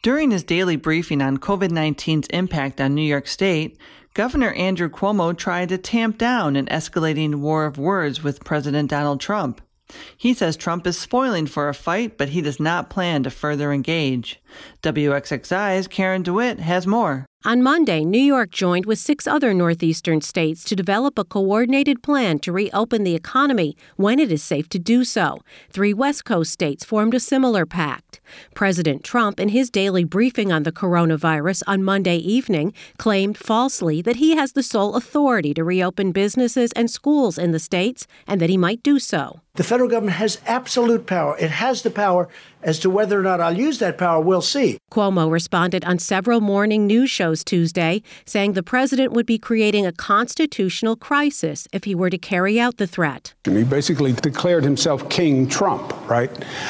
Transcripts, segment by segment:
During his daily briefing on COVID-19's impact on New York State, Governor Andrew Cuomo tried to tamp down an escalating war of words with President Donald Trump. He says Trump is spoiling for a fight, but he does not plan to further engage. WXXI's Karen DeWitt has more. On Monday, New York joined with 6 other northeastern states to develop a coordinated plan to reopen the economy when it is safe to do so. 3 West Coast states formed a similar pact. President Trump, in his daily briefing on the coronavirus on Monday evening, claimed falsely that he has the sole authority to reopen businesses and schools in the states and that he might do so. The federal government has absolute power. It has the power. As to whether or not I'll use that power, we'll see. Cuomo responded on several morning news shows Tuesday, saying the president would be creating a constitutional crisis if he were to carry out the threat. He basically declared himself King Trump, right?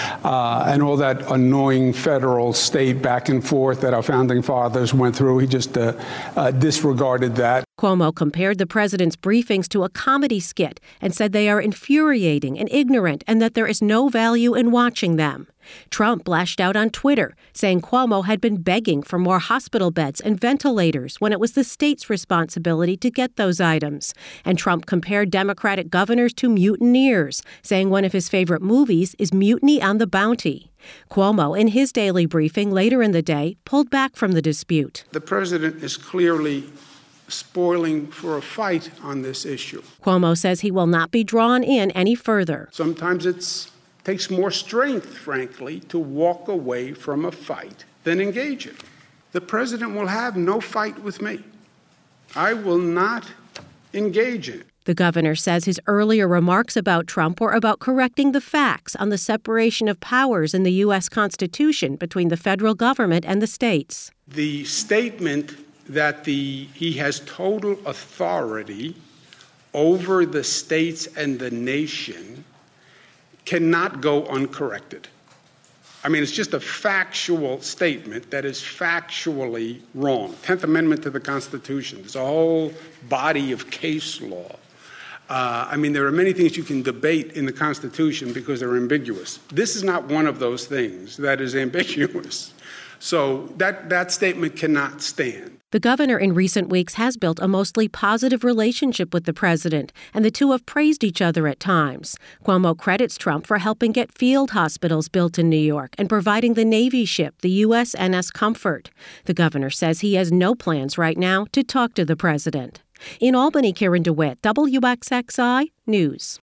And all that annoying federal state back and forth that our founding fathers went through, he just disregarded that. Cuomo compared the president's briefings to a comedy skit and said they are infuriating and ignorant and that there is no value in watching them. Trump lashed out on Twitter, saying Cuomo had been begging for more hospital beds and ventilators when it was the state's responsibility to get those items. And Trump compared Democratic governors to mutineers, saying one of his favorite movies is Mutiny on the Bounty. Cuomo, in his daily briefing later in the day, pulled back from the dispute. The president is clearly spoiling for a fight on this issue. Cuomo says he will not be drawn in any further. Sometimes it takes more strength, frankly, to walk away from a fight than engage it. The president will have no fight with me. I will not engage in it. The governor says his earlier remarks about Trump were about correcting the facts on the separation of powers in the U.S. Constitution between the federal government and the states. The statement that he has total authority over the states and the nation cannot go uncorrected. I mean, it's just a factual statement that is factually wrong. 10th Amendment to the Constitution. There's a whole body of case law. There are many things you can debate in the Constitution because they're ambiguous. This is not one of those things that is ambiguous. So that statement cannot stand. The governor in recent weeks has built a mostly positive relationship with the president, and the two have praised each other at times. Cuomo credits Trump for helping get field hospitals built in New York and providing the Navy ship, the USNS Comfort. The governor says he has no plans right now to talk to the president. In Albany, Karen DeWitt, WXXI News.